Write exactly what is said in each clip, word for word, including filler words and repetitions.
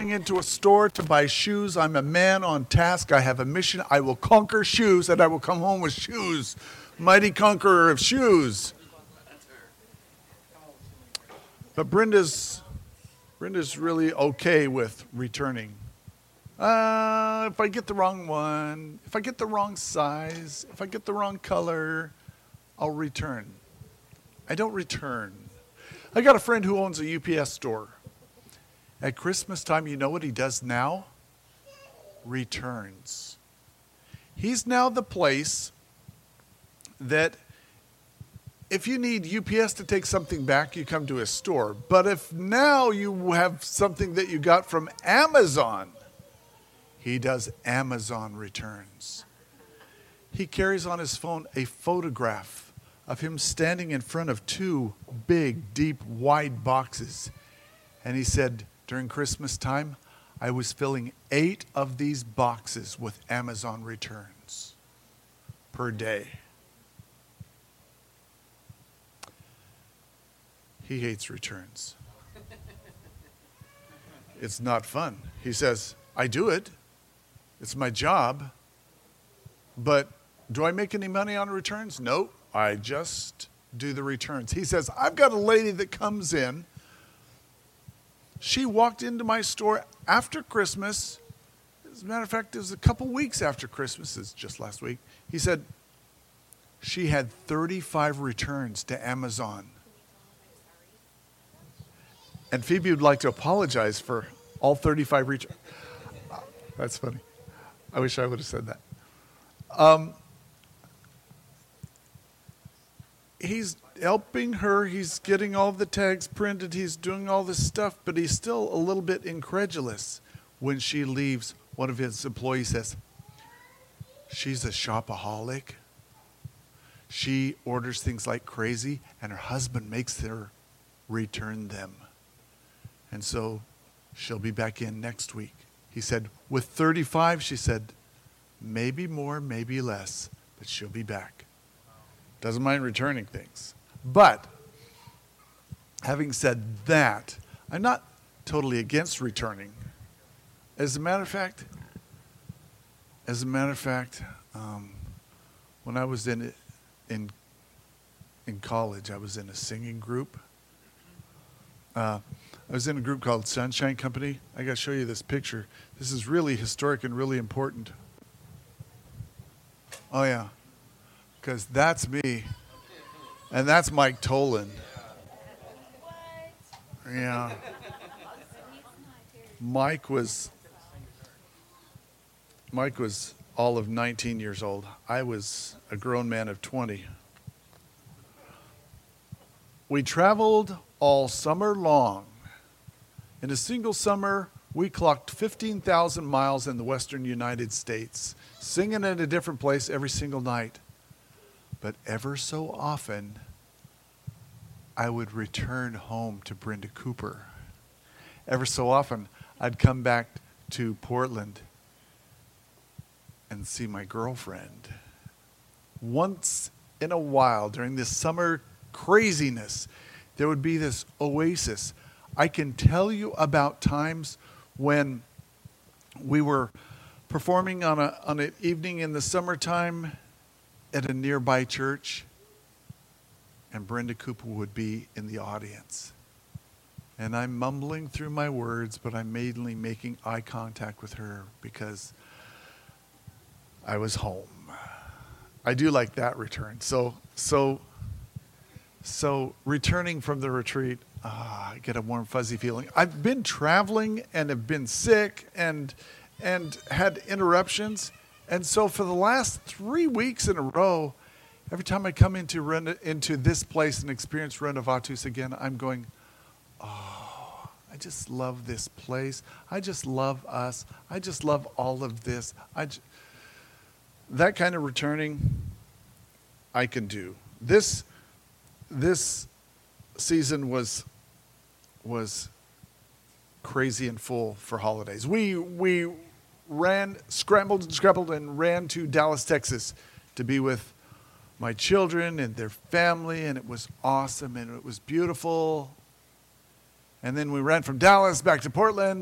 going into a store to buy shoes. I'm a man on task. I have a mission. I will conquer shoes, and I will come home with shoes. Mighty conqueror of shoes. But Brenda's Brenda's really okay with returning. Uh, if I get the wrong one, if I get the wrong size, if I get the wrong color, I'll return. I don't return. I got a friend who owns a U P S store. At Christmas time, you know what he does now? Returns. He's now the place that if you need U P S to take something back, you come to his store. But if now you have something that you got from Amazon, he does Amazon returns. He carries on his phone a photograph of him standing in front of two big, deep, wide boxes. And he said, during Christmas time, I was filling eight of these boxes with Amazon returns per day. He hates returns. It's not fun. He says, I do it. It's my job. But do I make any money on returns? No, I just do the returns. He says, I've got a lady that comes in. She walked into my store after Christmas. As a matter of fact, it was a couple weeks after Christmas. It's just last week. He said she had thirty-five returns to Amazon. And Phoebe would like to apologize for all thirty-five returns. That's funny. I wish I would have said that. Um, he's helping her. He's getting all the tags printed. He's doing all this stuff, but he's still a little bit incredulous when she leaves. One of his employees says, she's a shopaholic. She orders things like crazy, and her husband makes her return them. And so she'll be back in next week. He said, with thirty-five, she said, maybe more, maybe less, but she'll be back. Doesn't mind returning things. But having said that, I'm not totally against returning. As a matter of fact, as a matter of fact, um, when I was in in in college, I was in a singing group. Uh, I was in a group called Sunshine Company. I got to show you this picture. This is really historic and really important. Oh, yeah. Because that's me. And that's Mike Tolan. Yeah. Mike was, Mike was all of nineteen years old. I was a grown man of twenty. We traveled all summer long. In a single summer, we clocked fifteen thousand miles in the western United States, singing in a different place every single night. But ever so often, I would return home to Brenda Cooper. Ever so often, I'd come back to Portland and see my girlfriend. Once in a while, during this summer craziness, there would be this oasis. I can tell you about times when we were performing on a on an evening in the summertime at a nearby church, and Brenda Cooper would be in the audience. And I'm mumbling through my words, but I'm mainly making eye contact with her because I was home. I do like that return. So so so returning from the retreat, Ah, I get a warm, fuzzy feeling. I've been traveling and have been sick and and had interruptions. And so for the last three weeks in a row, every time I come into Rena, into this place and experience Renovatus again, I'm going, oh, I just love this place. I just love us. I just love all of this. I j- that kind of returning, I can do. This this season was was crazy and full for holidays. We we ran, scrambled and scrambled and ran to Dallas, Texas to be with my children and their family, and it was awesome and it was beautiful. And then we ran from Dallas back to Portland,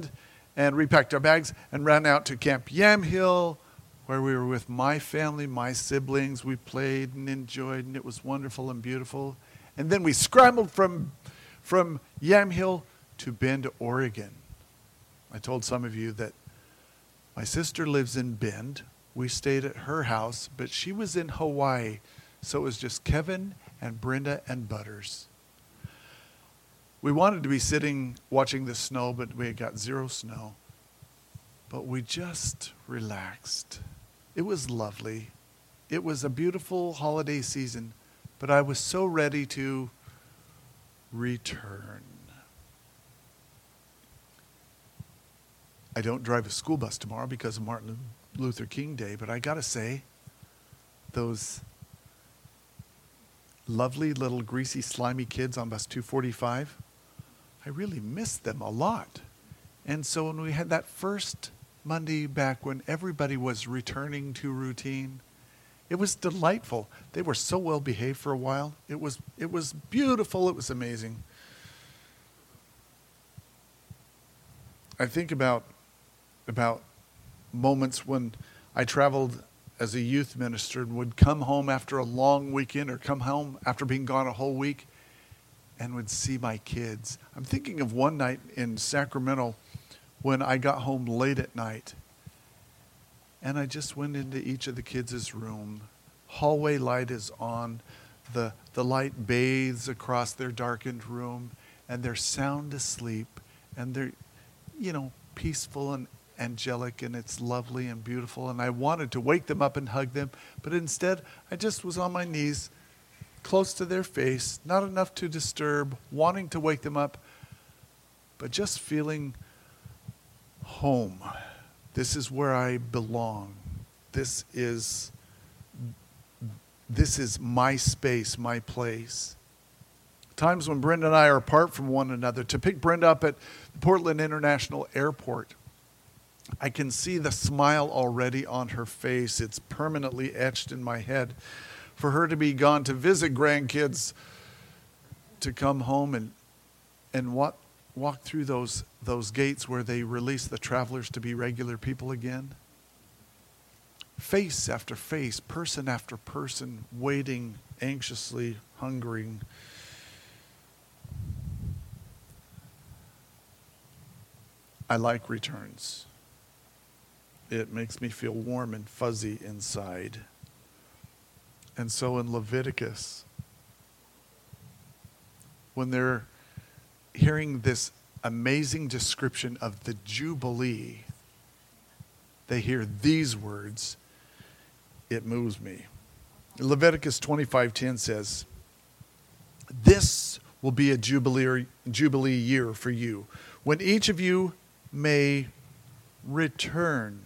and repacked our bags and ran out to Camp Yamhill, where we were with my family, my siblings. We played and enjoyed, and it was wonderful and beautiful. And then we scrambled from, from Yamhill to Bend, Oregon. I told some of you that my sister lives in Bend. We stayed at her house, but she was in Hawaii, so it was just Kevin and Brenda and Butters. We wanted to be sitting watching the snow, but we had got zero snow. But we just relaxed. It was lovely. It was a beautiful holiday season, but I was so ready to return. I don't drive a school bus tomorrow because of Martin Luther King Day, but I got to say, those lovely little greasy, slimy kids on bus two forty-five, I really missed them a lot. And so when we had that first Monday back when everybody was returning to routine, it was delightful. They were so well behaved for a while. It was it was beautiful. It was amazing. I think about about moments when I traveled as a youth minister and would come home after a long weekend or come home after being gone a whole week and would see my kids. I'm thinking of one night in Sacramento when I got home late at night and I just went into each of the kids' room. Hallway light is on. The, the light bathes across their darkened room and they're sound asleep and they're, you know, peaceful and angelic, and it's lovely and beautiful. And I wanted to wake them up and hug them, but instead I just was on my knees close to their face, not enough to disturb, wanting to wake them up, but just feeling home. This is where I belong. This is this is my space, my place. Times when Brenda and I are apart from one another. To pick Brenda up at Portland International Airport, I can see the smile already on her face. It's permanently etched in my head. For her to be gone to visit grandkids, to come home and and walk, walk through those, those gates where they release the travelers to be regular people again. Face after face, person after person, waiting, anxiously, hungering. I like returns. It makes me feel warm and fuzzy inside. And so in Leviticus, when they're hearing this amazing description of the Jubilee, they hear these words, it moves me. Leviticus twenty-five ten says, "This will be a jubilee, jubilee year for you, when each of you may return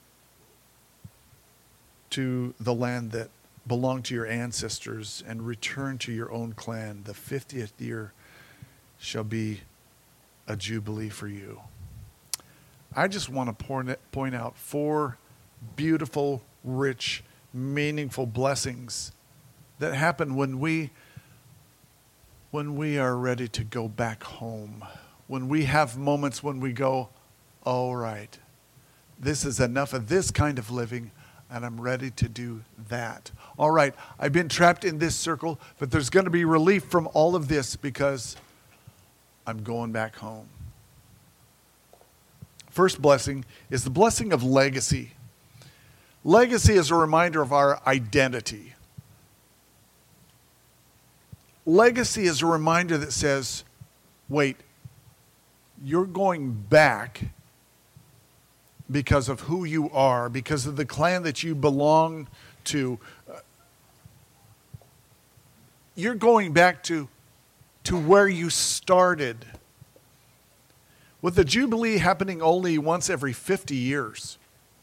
to the land that belonged to your ancestors and return to your own clan. The fiftieth year shall be a jubilee for you." I just want to point out four beautiful, rich, meaningful blessings that happen when we when we are ready to go back home. When we have moments when we go, all right, this is enough of this kind of living, and I'm ready to do that. All right, I've been trapped in this circle, but there's going to be relief from all of this because I'm going back home. First blessing is the blessing of legacy. Legacy is a reminder of our identity. Legacy is a reminder that says, wait, you're going back because of who you are, because of the clan that you belong to. You're going back to, to where you started. With the Jubilee happening only once every fifty years,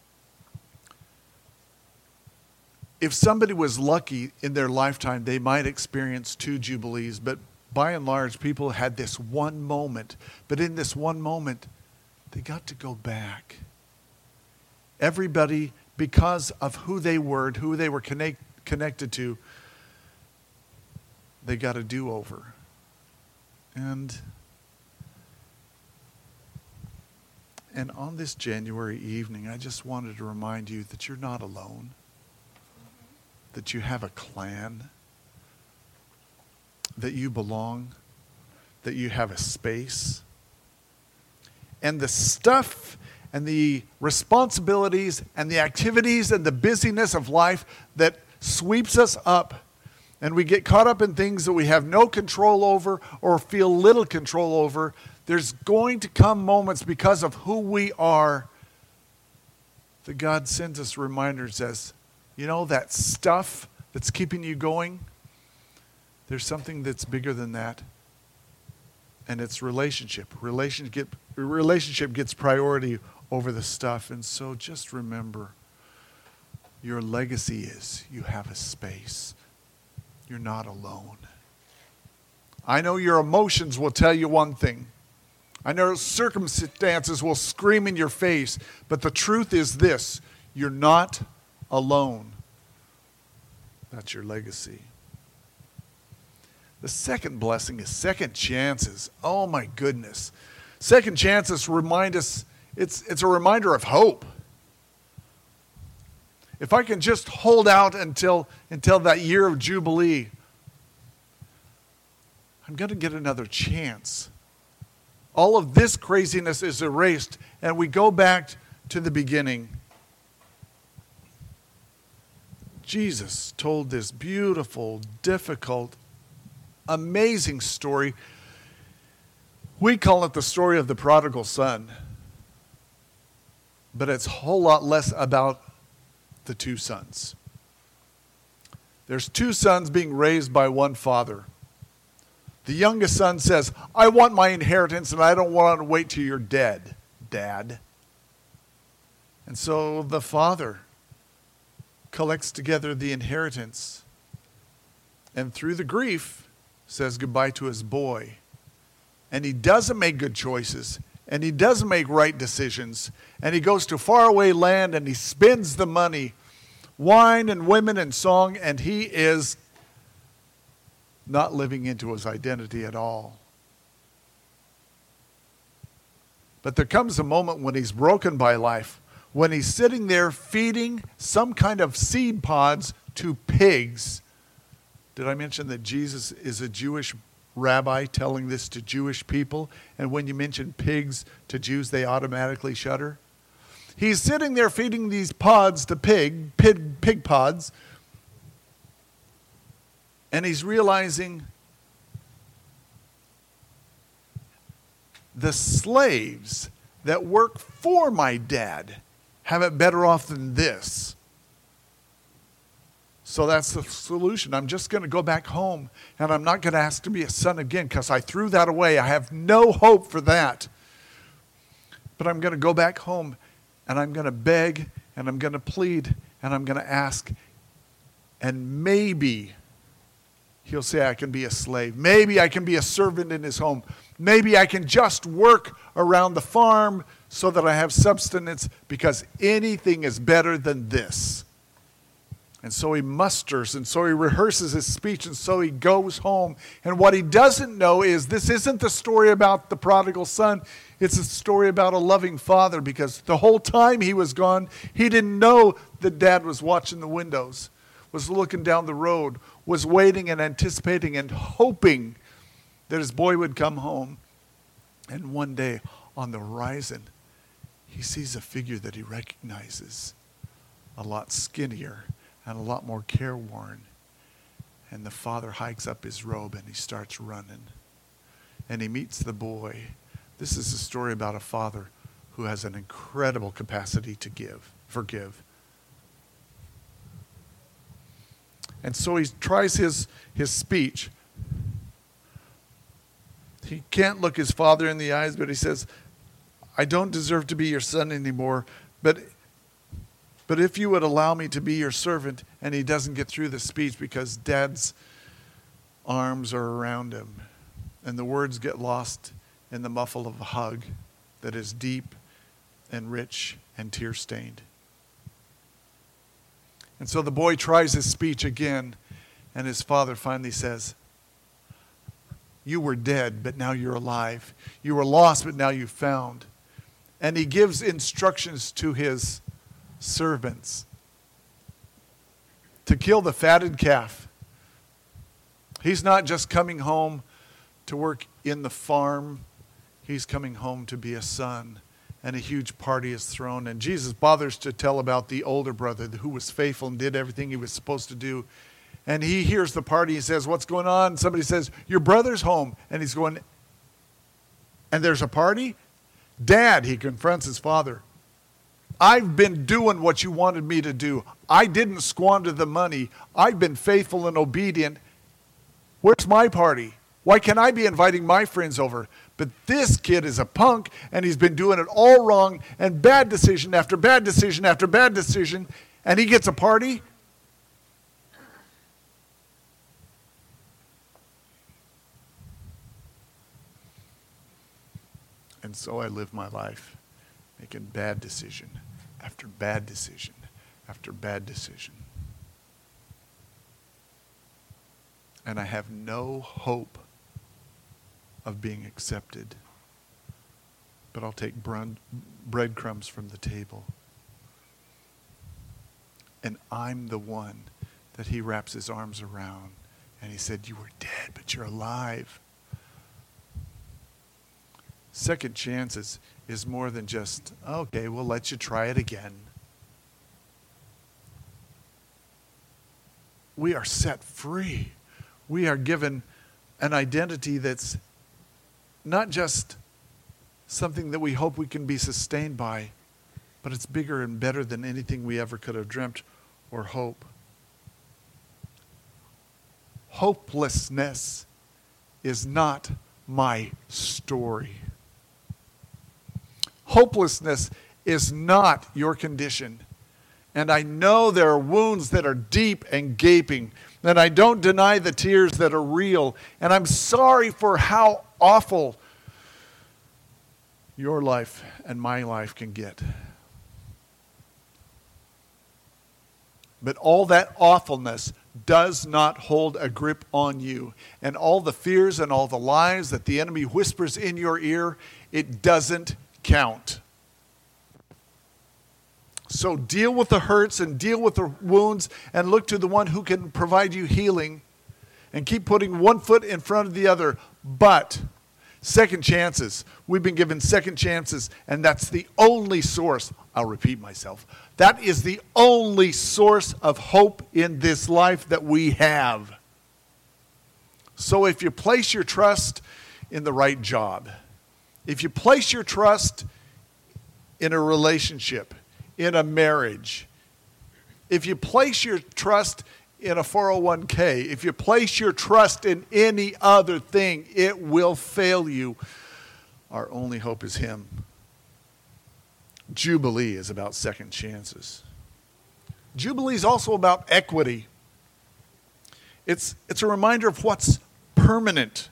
if somebody was lucky in their lifetime, they might experience two Jubilees, but by and large, people had this one moment. But in this one moment, they got to go back. Everybody, because of who they were, who they were connect, connected to, they got a do-over. And And on this January evening, I just wanted to remind you that you're not alone, that you have a clan, that you belong, that you have a space. And the stuff and the responsibilities and the activities and the busyness of life that sweeps us up, and we get caught up in things that we have no control over or feel little control over, there's going to come moments because of who we are that God sends us reminders as, you know, that stuff that's keeping you going, there's something that's bigger than that. And it's relationship. Relationship, relationship gets priority over the stuff. And so just remember, your legacy is you have a space. You're not alone. I know your emotions will tell you one thing. I know circumstances will scream in your face, but the truth is this: you're not alone. That's your legacy. The second blessing is second chances. Oh my goodness. Second chances remind us, it's, it's a reminder of hope. If I can just hold out until, until that year of Jubilee, I'm going to get another chance. All of this craziness is erased, and we go back to the beginning. Jesus told this beautiful, difficult, amazing story. We call it the story of the prodigal son. But it's a whole lot less about the two sons. There's two sons being raised by one father. The youngest son says, I want my inheritance and I don't want to wait till you're dead, Dad. And so the father collects together the inheritance and through the grief says goodbye to his boy. And he doesn't make good choices and he doesn't make right decisions. And he goes to faraway land and he spends the money, wine and women and song, and he is not living into his identity at all. But there comes a moment when he's broken by life, when he's sitting there feeding some kind of seed pods to pigs. Did I mention that Jesus is a Jewish rabbi telling this to Jewish people? And when you mention pigs to Jews, they automatically shudder. He's sitting there feeding these pods to pig, pig, pig pods. And he's realizing the slaves that work for my dad have it better off than this. So that's the solution. I'm just going to go back home and I'm not going to ask to be a son again because I threw that away. I have no hope for that. But I'm going to go back home and I'm going to beg and I'm going to plead and I'm going to ask. And maybe he'll say I can be a slave. Maybe I can be a servant in his home. Maybe I can just work around the farm so that I have substance, because anything is better than this. And so he musters, and so he rehearses his speech, and so he goes home. And what he doesn't know is this isn't the story about the prodigal son. It's a story about a loving father, because the whole time he was gone, he didn't know that dad was watching the windows, was looking down the road, was waiting and anticipating and hoping that his boy would come home. And one day on the horizon, he sees a figure that he recognizes, a lot skinnier and a lot more careworn. And the father hikes up his robe and he starts running. And he meets the boy. This is a story about a father who has an incredible capacity to give, forgive. And so he tries his, his speech. He can't look his father in the eyes, but he says, I don't deserve to be your son anymore, but but if you would allow me to be your servant. And he doesn't get through the speech because dad's arms are around him. And the words get lost in the muffle of a hug that is deep and rich and tear-stained. And so the boy tries his speech again, and his father finally says, you were dead, but now you're alive. You were lost, but now you're found. And he gives instructions to his servants to kill the fatted calf. He's not just coming home to work in the farm. He's coming home to be a son. And a huge party is thrown. And Jesus bothers to tell about the older brother who was faithful and did everything he was supposed to do. And he hears the party. He says, what's going on? Somebody says, your brother's home. And he's going, and there's a party? Dad, he confronts his father. I've been doing what you wanted me to do. I didn't squander the money. I've been faithful and obedient. Where's my party? Why can't I be inviting my friends over? But this kid is a punk, and he's been doing it all wrong, and bad decision after bad decision after bad decision, and he gets a party? And so I live my life making bad decision after bad decision after bad decision. And I have no hope of being accepted. But I'll take breadcrumbs from the table. And I'm the one that he wraps his arms around. And he said, you were dead, but you're alive. Second chances is more than just, okay, we'll let you try it again. We are set free. We are given an identity that's not just something that we hope we can be sustained by, but it's bigger and better than anything we ever could have dreamt or hope. Hopelessness is not my story. Hopelessness is not your condition. And I know there are wounds that are deep and gaping. And I don't deny the tears that are real. And I'm sorry for how awful your life and my life can get. But all that awfulness does not hold a grip on you. And all the fears and all the lies that the enemy whispers in your ear, it doesn't count. So deal with the hurts and deal with the wounds and look to the one who can provide you healing, and keep putting one foot in front of the other. But second chances, we've been given second chances, and that's the only source. I'll repeat myself. That is the only source of hope in this life that we have. So if you place your trust in the right job, if you place your trust in a relationship, in a marriage, if you place your trust in a four oh one k, if you place your trust in any other thing, it will fail you. Our only hope is Him. Jubilee is about second chances. Jubilee is also about equity. It's, it's a reminder of what's permanent.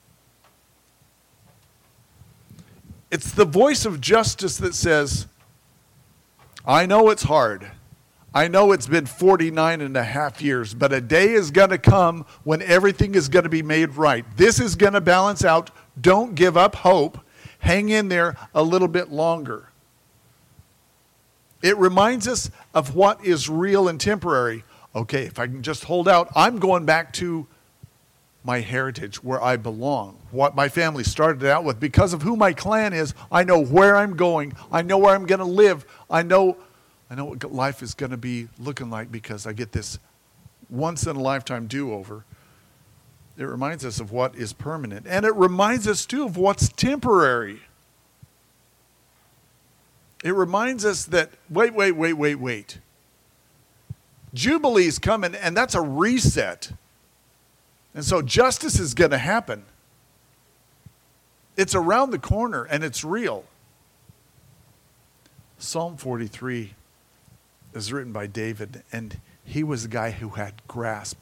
It's the voice of justice that says, I know it's hard. I know it's been forty-nine and a half years, but a day is going to come when everything is going to be made right. This is going to balance out. Don't give up hope. Hang in there a little bit longer. It reminds us of what is real and temporary. Okay, if I can just hold out, I'm going back to my heritage, where I belong, what my family started out with. Because of who my clan is, I know where I'm going. I know where I'm going to live. I know, I know what life is going to be looking like because I get this once-in-a-lifetime do-over. It reminds us of what is permanent. And it reminds us, too, of what's temporary. It reminds us that, wait, wait, wait, wait, wait. Jubilee's coming, and that's a reset. And so justice is going to happen. It's around the corner, and it's real. Psalm forty-three is written by David, and he was a guy who had grasp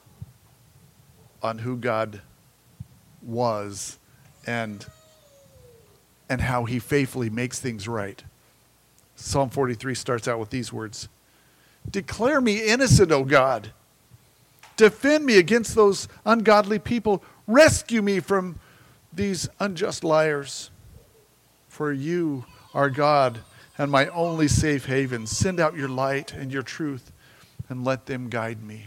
on who God was and, and how He faithfully makes things right. Psalm forty-three starts out with these words: Declare me innocent, O God. Defend me against those ungodly people. Rescue me from these unjust liars. For you our God and my only safe haven. Send out your light and your truth and let them guide me.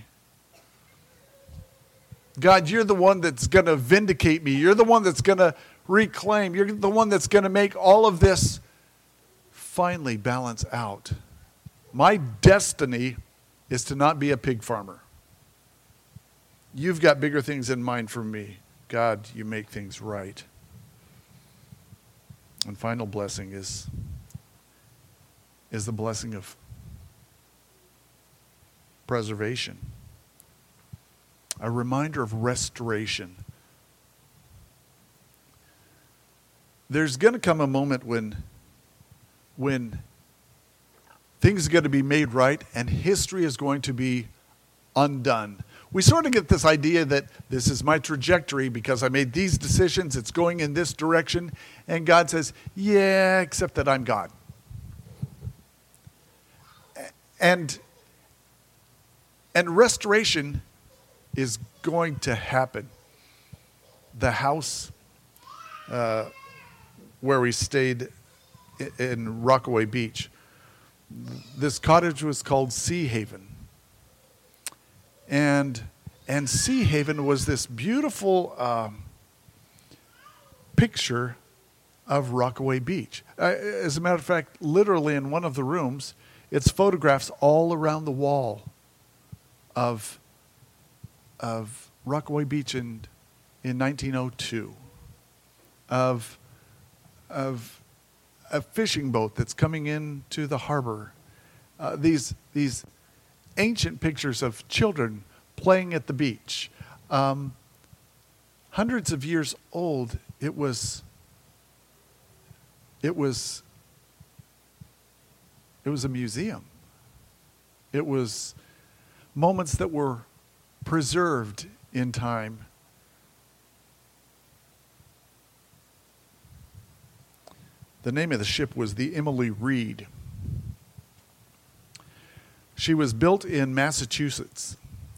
God, you're the one that's going to vindicate me. You're the one that's going to reclaim. You're the one that's going to make all of this finally balance out. My destiny is to not be a pig farmer. You've got bigger things in mind for me. God, you make things right. And final blessing is, is the blessing of preservation. A reminder of restoration. There's going to come a moment when, when things are going to be made right and history is going to be undone. We sort of get this idea that this is my trajectory because I made these decisions, it's going in this direction, and God says, yeah, except that I'm God. And, and restoration is going to happen. The house uh, where we stayed in Rockaway Beach, this cottage was called Sea Haven. And and Sea Haven was this beautiful um, picture of Rockaway Beach. Uh, as a matter of fact, literally in one of the rooms, it's photographs all around the wall of of Rockaway Beach in in nineteen oh two, of of a fishing boat that's coming into the harbor. Uh, these these. ancient pictures of children playing at the beach. Um, hundreds of years old, it was, it was, it was a museum. It was moments that were preserved in time. The name of the ship was the Emily Reed. She was built in Massachusetts.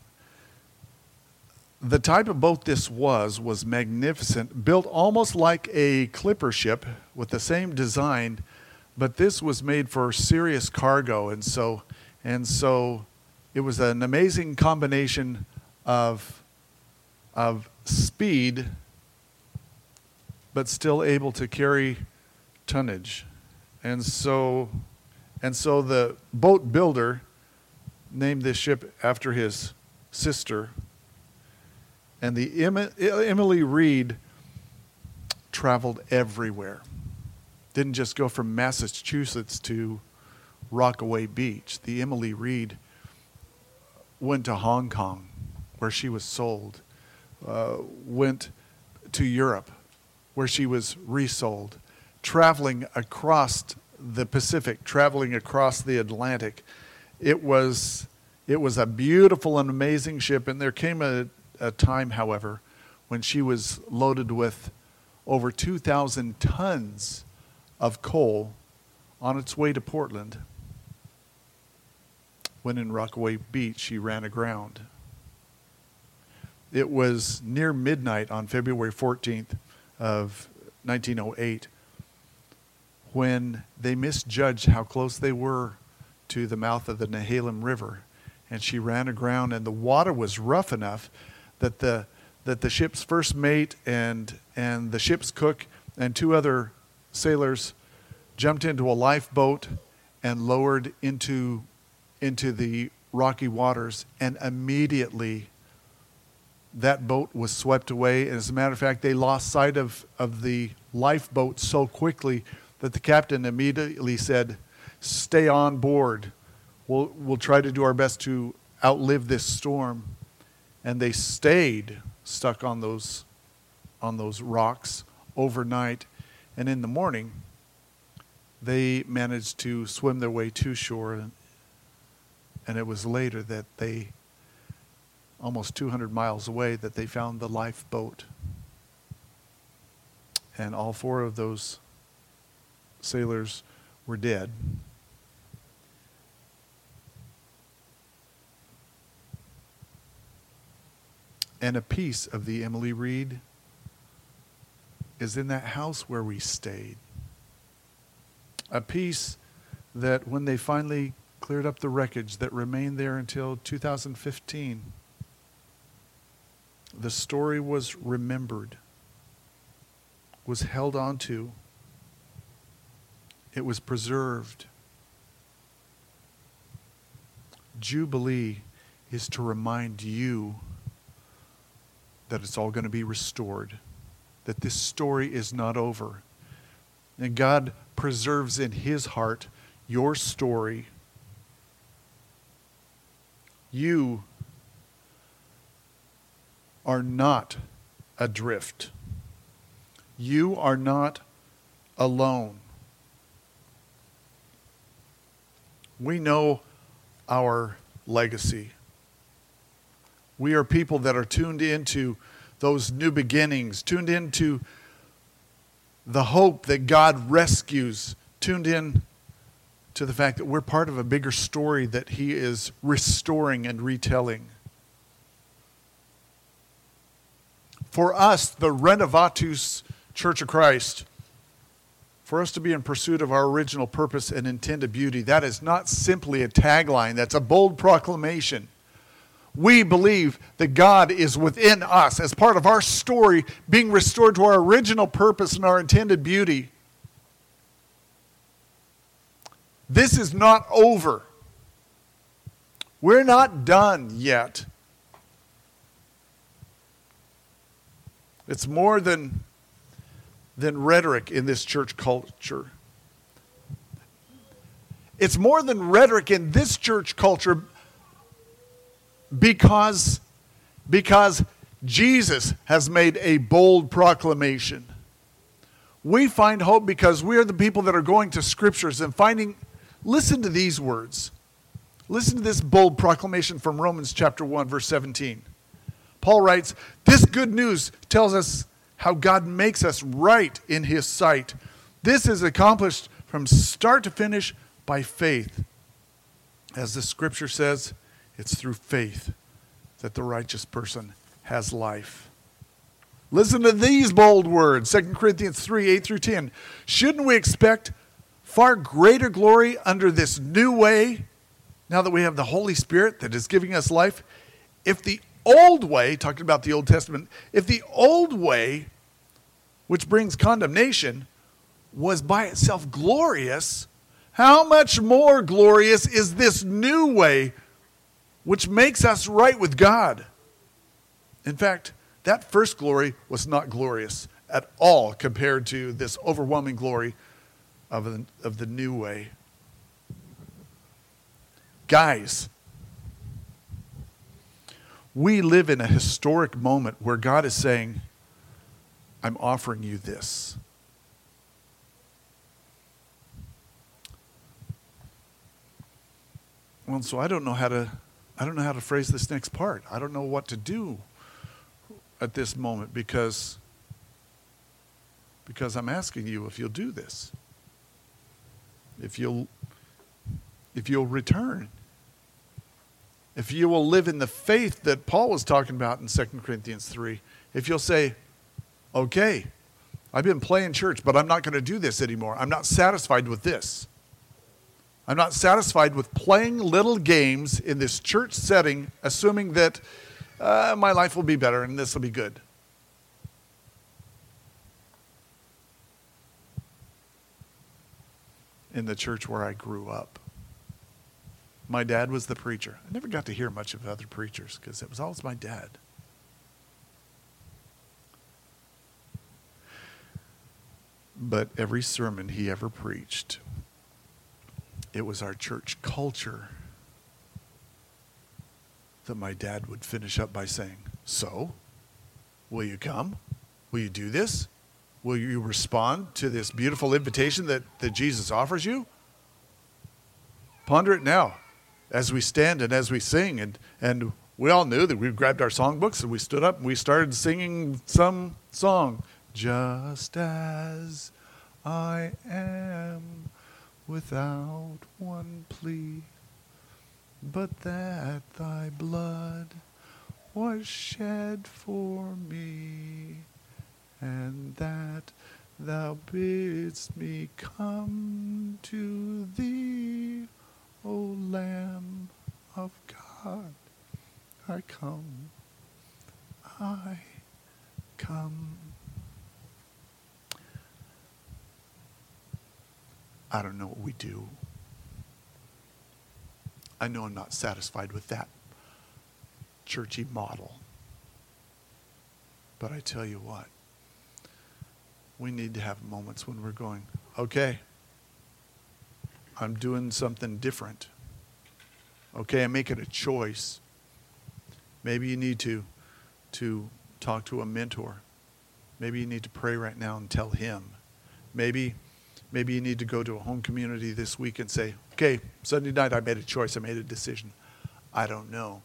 The type of boat this was was magnificent, built almost like a clipper ship with the same design, but this was made for serious cargo, and so and so it was an amazing combination of of speed, but still able to carry tonnage. And so and so the boat builder named this ship after his sister. And the em- Emily Reed traveled everywhere. Didn't just go from Massachusetts to Rockaway Beach. The Emily Reed went to Hong Kong, where she was sold. Uh, went to Europe, where she was resold. Traveling across the Pacific, traveling across the Atlantic. It was it was a beautiful and amazing ship, and there came a, a time, however, when she was loaded with over two thousand tons of coal on its way to Portland. When in Rockaway Beach, she ran aground. It was near midnight on February fourteenth of nineteen oh eight when they misjudged how close they were to the mouth of the Nehalem River, and she ran aground, and the water was rough enough that the that the ship's first mate and and the ship's cook and two other sailors jumped into a lifeboat and lowered into into the rocky waters, and immediately that boat was swept away. And as a matter of fact, they lost sight of, of the lifeboat so quickly that the captain immediately said, "Stay on board. We'll, we'll try to do our best to outlive this storm." And they stayed stuck on those, on those rocks overnight. And in the morning, they managed to swim their way to shore. And, and it was later that they, almost two hundred miles away, that they found the lifeboat. And all four of those sailors were dead. And a piece of the Emily Reed is in that house where we stayed. A piece that when they finally cleared up the wreckage that remained there until two thousand fifteen, the story was remembered, was held onto, it was preserved. Jubilee is to remind you that it's all going to be restored, that this story is not over. And God preserves in His heart your story. You are not adrift. You are not alone. We know our legacy. We are people that are tuned into those new beginnings, tuned into the hope that God rescues, tuned in to the fact that we're part of a bigger story that He is restoring and retelling. For us, the Renovatus Church of Christ, for us to be in pursuit of our original purpose and intended beauty, that is not simply a tagline, that's a bold proclamation. We believe that God is within us as part of our story, being restored to our original purpose and our intended beauty. This is not over. We're not done yet. It's more than, than rhetoric in this church culture. It's more than rhetoric in this church culture because, because Jesus has made a bold proclamation. We find hope because we are the people that are going to scriptures and finding, listen to these words. Listen to this bold proclamation from Romans chapter one, verse seventeen. Paul writes, "This good news tells us how God makes us right in His sight. This is accomplished from start to finish by faith. As the scripture says, it's through faith that the righteous person has life." Listen to these bold words, Second Corinthians three, eight through ten. "Shouldn't we expect far greater glory under this new way, now that we have the Holy Spirit that is giving us life? If the old way," talking about the Old Testament, "if the old way, which brings condemnation, was by itself glorious, how much more glorious is this new way, which makes us right with God?" In fact, that first glory was not glorious at all compared to this overwhelming glory of the, of the new way. Guys, we live in a historic moment where God is saying, "I'm offering you this." Well, so I don't know how to I don't know how to phrase this next part. I don't know what to do at this moment because because I'm asking you if you'll do this. If you'll if you'll return. If you will live in the faith that Paul was talking about in Second Corinthians three. If you'll say, "Okay, I've been playing church, but I'm not going to do this anymore. I'm not satisfied with this. I'm not satisfied with playing little games in this church setting, assuming that uh, my life will be better and this will be good." In the church where I grew up, my dad was the preacher. I never got to hear much of other preachers because it was always my dad. But every sermon he ever preached, it was our church culture that my dad would finish up by saying, "So, will you come? Will you do this? Will you respond to this beautiful invitation that, that Jesus offers you? Ponder it now as we stand and as we sing." And, and we all knew that we grabbed our songbooks and we stood up and we started singing some song. "Just as I am, without one plea, but that thy blood was shed for me, and that Thou bidst me come to thee, O Lamb of God. I come, I come. I don't know what we do. I know I'm not satisfied with that churchy model. But I tell you what, we need to have moments when we're going, okay, I'm doing something different. Okay, I'm making a choice. Maybe you need to, to talk to a mentor. Maybe you need to pray right now and tell him. Maybe, maybe you need to go to a home community this week and say, okay, Sunday night I made a choice, I made a decision. I don't know.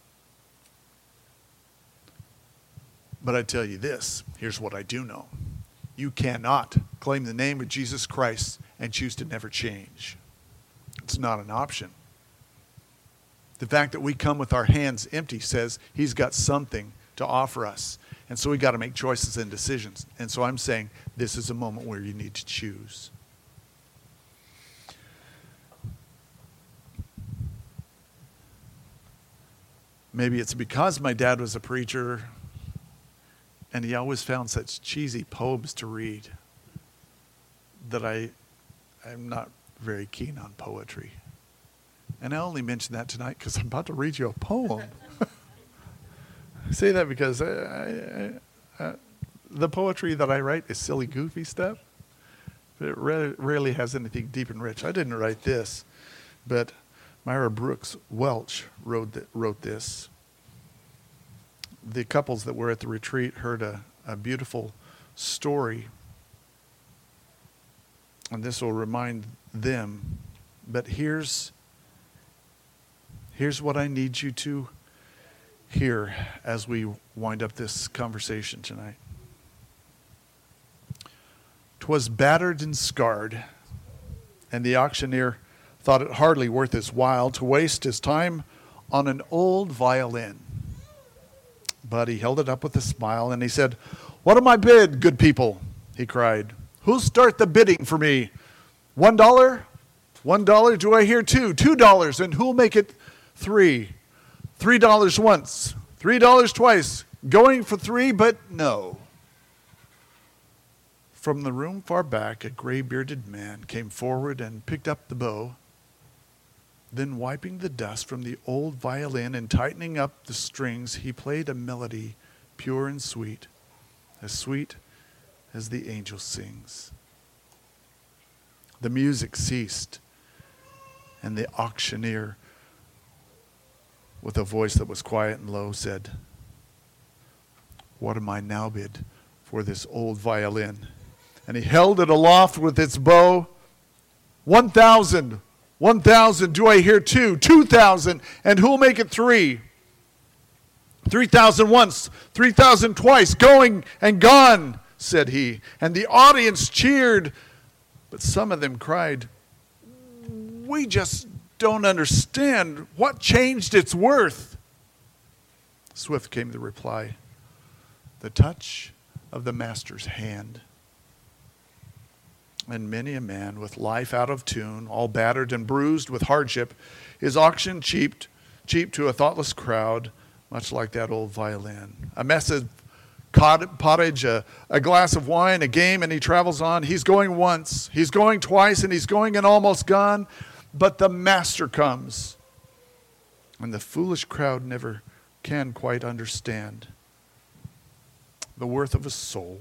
But I tell you this, here's what I do know. You cannot claim the name of Jesus Christ and choose to never change. It's not an option. The fact that we come with our hands empty says he's got something to offer us. And so we got to make choices and decisions. And so I'm saying this is a moment where you need to choose. Maybe it's because my dad was a preacher and he always found such cheesy poems to read that I, I'm not very keen on poetry. And I only mention that tonight because I'm about to read you a poem. I say that because I, I, I, the poetry that I write is silly, goofy stuff. But it re- rarely has anything deep and rich. I didn't write this, but Myra Brooks Welch wrote, th- wrote this. The couples that were at the retreat heard a, a beautiful story. And this will remind them. But here's, here's what I need you to hear as we wind up this conversation tonight. 'Twas battered and scarred, and the auctioneer thought it hardly worth his while to waste his time on an old violin. But he held it up with a smile, and he said, "What am I bid, good people?" he cried. "Who'll start the bidding for me? One dollar? One dollar? Do I hear two? Two dollars, and who'll make it three? Three dollars once, three dollars twice, going for three, but no." From the room far back, a gray-bearded man came forward and picked up the bow. Then wiping the dust from the old violin and tightening up the strings, he played a melody pure and sweet, as sweet as the angel sings. The music ceased, and the auctioneer, with a voice that was quiet and low, said, "What am I now bid for this old violin?" And he held it aloft with its bow. One thousand. One thousand, do I hear two? Two thousand, and who'll make it three? Three thousand once, three thousand twice, going and gone, said he. And the audience cheered, but some of them cried, "We just don't understand. What changed its worth?" Swift came the reply, "The touch of the master's hand." And many a man with life out of tune, all battered and bruised with hardship, is auctioned cheap, cheap to a thoughtless crowd, much like that old violin. A mess of pottage, a, a glass of wine, a game, and he travels on. He's going once, he's going twice, and he's going and almost gone. But the master comes, and the foolish crowd never can quite understand the worth of a soul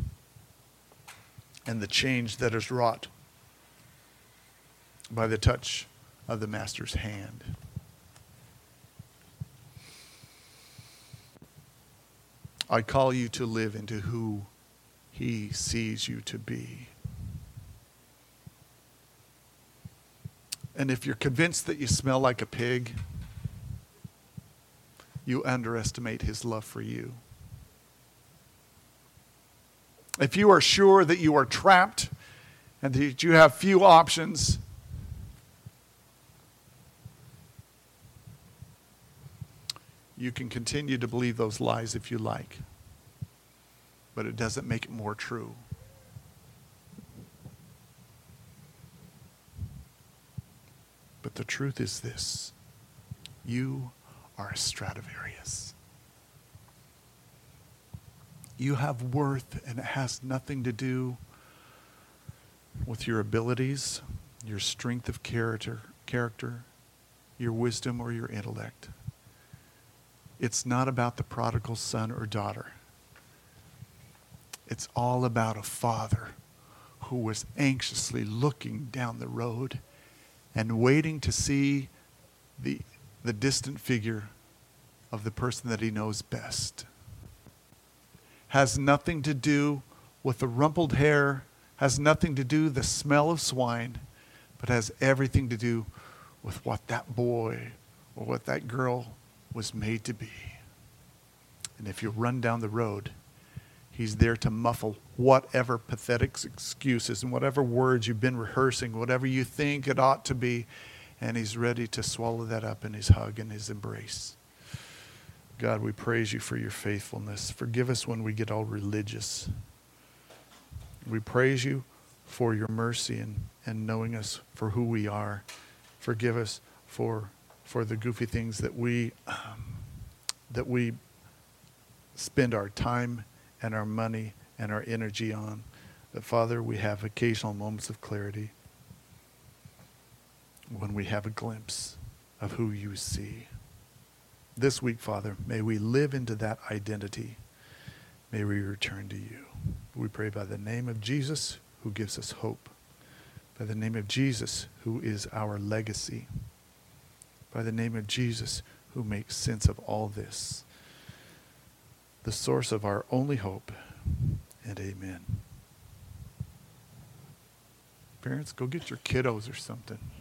and the change that is wrought by the touch of the master's hand. I call you to live into who he sees you to be. And if you're convinced that you smell like a pig, you underestimate his love for you. If you are sure that you are trapped and that you have few options, you can continue to believe those lies if you like, but it doesn't make it more true. But the truth is this: you are a Stradivarius. You have worth, and it has nothing to do with your abilities, your strength of character, character, your wisdom, or your intellect. It's not about the prodigal son or daughter. It's all about a father who was anxiously looking down the road and waiting to see the, the distant figure of the person that he knows best. Has nothing to do with the rumpled hair, has nothing to do with the smell of swine, but has everything to do with what that boy or what that girl was made to be. And if you run down the road, he's there to muffle whatever pathetic excuses and whatever words you've been rehearsing, whatever you think it ought to be, and he's ready to swallow that up in his hug and his embrace. God, we praise you for your faithfulness. Forgive us when we get all religious. We praise you for your mercy and, and knowing us for who we are. Forgive us for for the goofy things that we um, that we spend our time and our money and our energy on. But Father, we have occasional moments of clarity when we have a glimpse of who you see. This week, Father, may we live into that identity. May we return to you. We pray by the name of Jesus, who gives us hope. By the name of Jesus, who is our legacy. By the name of Jesus, who makes sense of all this. The source of our only hope. And amen. Parents, go get your kiddos or something.